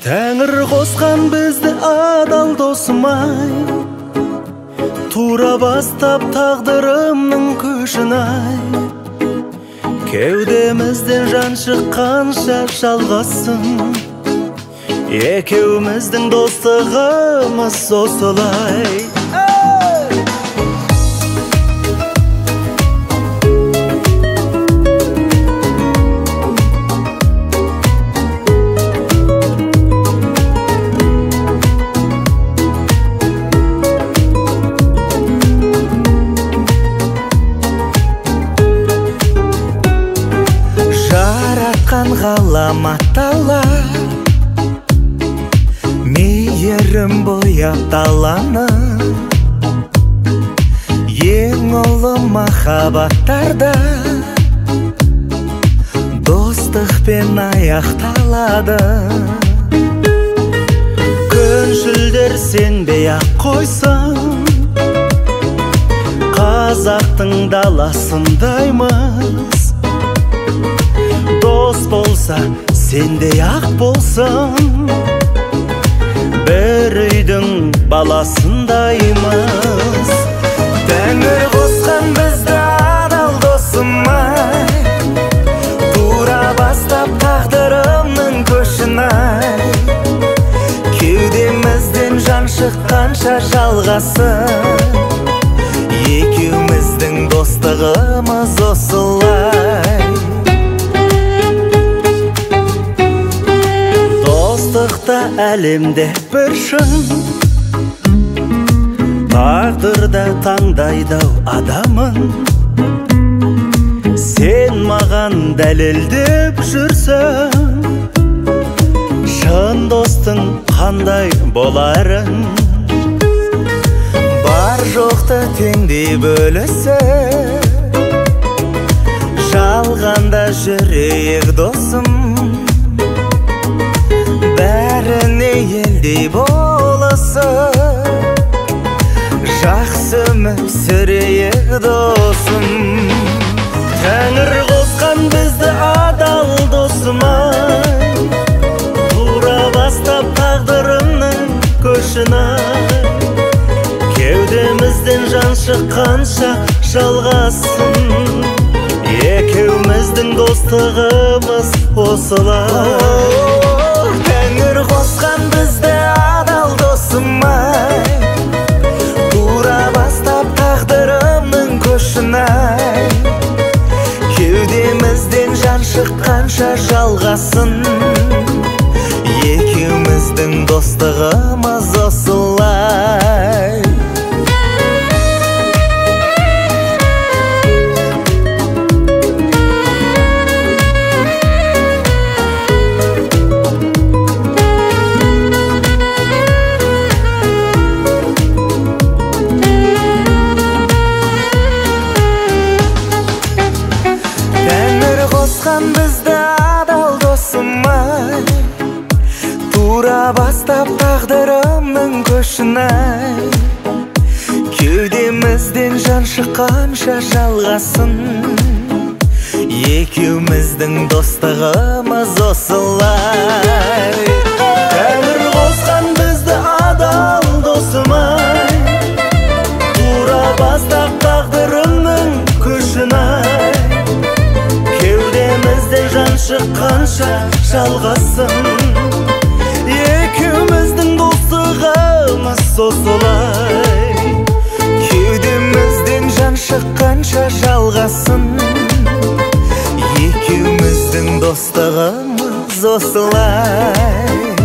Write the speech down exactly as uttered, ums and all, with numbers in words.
Тәңір қосқан бізді адал досым-ай, тура бастап тағдырымның көшін ай. Кеудемізден жан шыққанша жалғасын, екеуміздің достығымыз осылай. Ғаламат талай, мейірім бояп даланы, ең ұлы махаббаттарда достықпен аяқталады. Күншілдер сенбей-ақ қойсын, қазақтың даласындаймыз. Дос болса, сендей-ақ болсын, бір үйдің баласындаймыз. Тәңір қосқан бізді адал досым-ай, тура бастап тағдырымның көшін ай. Кеудемізден жан шыққанша жалғасын, екеуміздің достығымыз осылай. Достықта әлемде бір шын, тағдырда таңдайдау адамын. Сен маған дәлелдеп жүрсің, шын достың қандай боларын. Бар жоқты теңдей бөлісіп, жалғанда жүрейік досым. Бәріне елдей болысып, жақсы өмір сүрейік досым. Тәңір қосқан бізді адал досым-ай, тура бастап тағдырымның көшін ай. Кеудемізден жан шыққанша жалғасын, екеуміздің достығымыз осылай. Тәңір қосқан бізді адал досым-ай, тура бастап тағдырымның көшін ай. Кеудемізден жан шыққанша жалғасын, екеуміздің достығымыз осылай. Қосқан бізді адал досым-ай, тура бастап тағдырымның көшін ай. Кеудемізден жан шыққанша жалғасын, екеуміздің достығымыз осылай. Тәңір қосқан бізді адал досым-ай, тура бастап тағдырымның көшін ай. Кеудемізден жан шыққанша жалғасын, екеуміздің достығымыз осылай. Кеудемізден жан шыққанша жалғасын, екеуміздің достығымыз осылай.